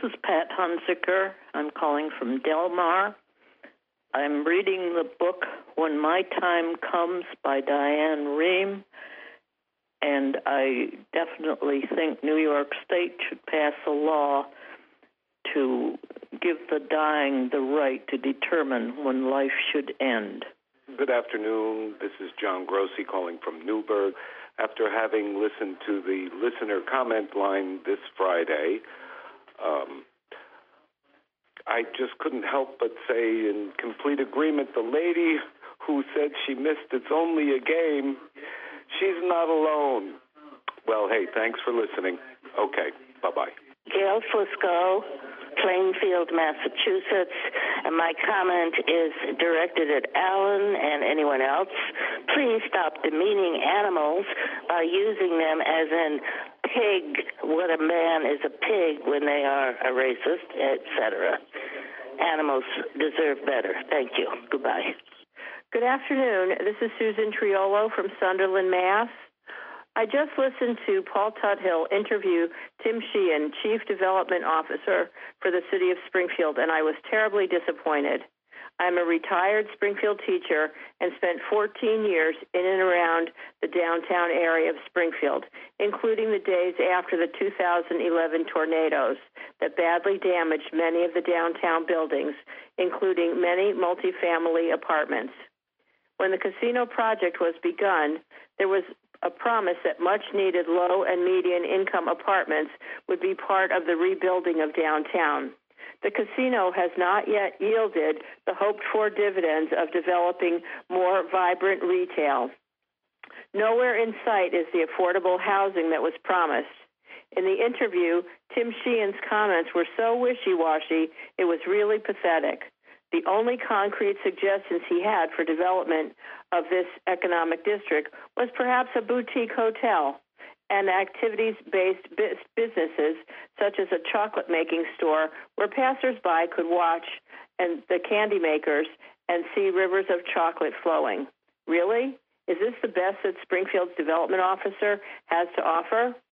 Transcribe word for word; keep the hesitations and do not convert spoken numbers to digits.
is Pat Hunziker. I'm calling from Del Mar. I'm reading the book When My Time Comes by Diane Rehm, and I definitely think New York State should pass a law to give the dying the right to determine when life should end. Good afternoon. This is John Grossi calling from Newburgh. After having listened to the listener comment line this Friday, um, I just couldn't help but say in complete agreement, the lady who said she missed It's Only a Game, she's not alone. Well, hey, thanks for listening. Okay, bye-bye. Gail Fusco, Plainfield, Massachusetts, and my comment is directed at Alan and anyone else. Please stop demeaning animals by using them as in pig, what a man is a pig when they are a racist, et cetera. Animals deserve better. Thank you. Goodbye. Good afternoon. This is Susan Triolo from Sunderland, Mass. I just listened to Paul Tuthill interview Tim Sheehan, Chief Development Officer for the City of Springfield, and I was terribly disappointed. I'm a retired Springfield teacher and spent fourteen years in and around the downtown area of Springfield, including the days after the two thousand eleven tornadoes that badly damaged many of the downtown buildings, including many multifamily apartments. When the casino project was begun, there was a promise that much-needed low- and median-income apartments would be part of the rebuilding of downtown. The casino has not yet yielded the hoped-for dividends of developing more vibrant retail. Nowhere in sight is the affordable housing that was promised. In the interview, Tim Sheehan's comments were so wishy-washy, it was really pathetic. The only concrete suggestions he had for development of this economic district was perhaps a boutique hotel and activities-based businesses such as a chocolate-making store where passersby could watch and the candy makers and see rivers of chocolate flowing. Really? Is this the best that Springfield's development officer has to offer?